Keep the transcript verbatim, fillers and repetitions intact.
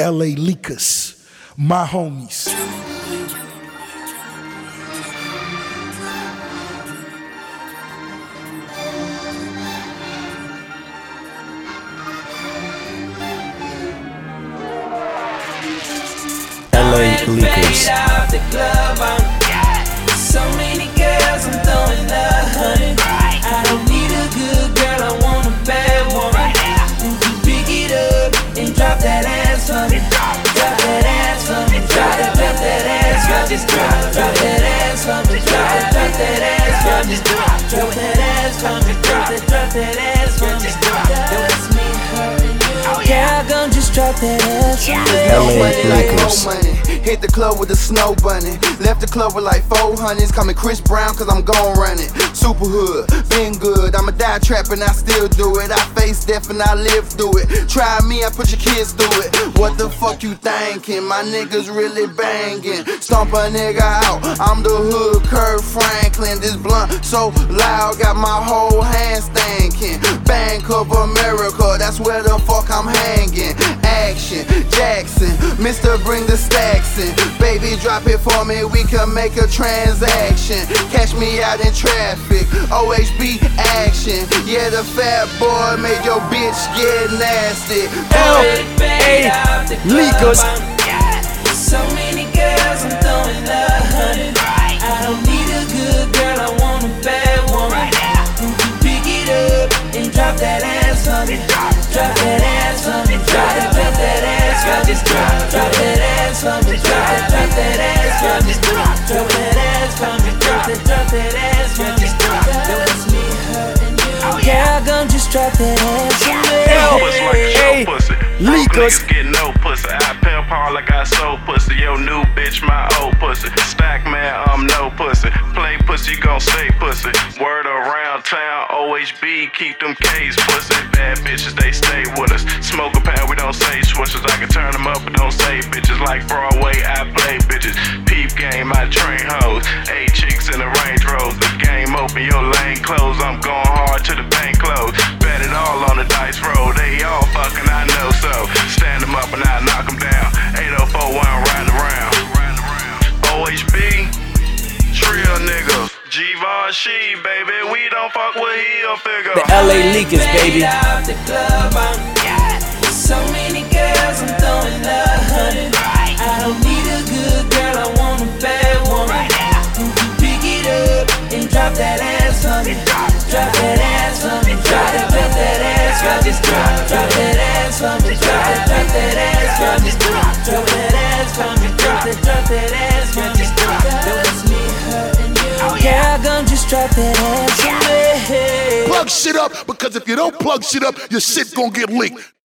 L A Leakers, my homies. L A Leakers. So many girls, I'm throwing a hundred. I don't need a good girl, I want a bad woman. And you pick it up and drop that ass for me. Drop that ass for me. Drop that, drop that ass for me. Just drop, drop that ass for me. Drop that, drop that ass for me. Just drop, drop that ass for me. Drop that, drop that ass for me. Just drop. It's me, her, and you. Yeah, gon' just drop that ass for me. L A Leakers. Hit the club with a snow bunny. Left the club with like four hundreds. Call me Chris Brown cause I'm gon' run it. Super hood, been good. I'm a die trap and I still do it. I face death and I live through it. Try me, I put your kids through it. What the fuck you thinking? My niggas really banging. Stomp a nigga out. I'm the hood Kirk Franklin. This blunt so loud, got my whole hand stinking. Bank of America, that's where the fuck I'm hanging. Action, Jackson, Mister Bring the stacks in. Baby, drop it for me, we can make a transaction. Catch me out in traffic, O H B action. Yeah, the fat boy made your bitch get nasty. L A Leakers. So many girls, I'm throwing a hundred. I don't need a good girl, I want a bad woman. And you pick it up and drop that ass for me. Drop that ass for me. Drop that, drop that ass for me. Just drop, drop that ass for me. Drop that, drop that ass for me. Just drop, drop that ass for me. Drop that, drop that ass for me. Just drop. It's me, her, and you. Yeah, I gon' just drop that ass for me. L A pussy. Leakers. Niggas get no pussy. I pimp hard like I sold pussy. Yo, new bitch, my old pussy. Stack man, I'm no pussy. Play pussy, you gon' stay pussy. Word around town, O H B, keep them K's pussy. Bad bitches, they stay with us. Smoke a pound, we don't say swishers. I can turn them up, but don't say bitches. Like Broadway, I play bitches. Peep game, I train hoes. Eight chicks in the Range Rover. The game open, your lane closed. I'm going hard to the bank close. Bet it all on the dice roll. They all fucking, I know so. Stand them up and I knock them down. eight oh four one riding around. O H B, Trill niggas. Givenchy, baby, we don't fuck with heel figure. The L A Leakers, baby. So many girls, I'm throwing a hundred. I don't need a good girl, I want a bad woman. And you pick it up and drop that ass for me. Drop that ass for me. Drop that, drop that ass for me. Just drop, drop that ass for me. Drop that, drop that ass for me. Just drop, drop that ass for me. Drop that, drop that ass for me. Just drop. It's me, her, and you. Yeah, I gon' just drop that ass for me. Plug shit up, because if you don't plug shit up, your shit gon' get leaked.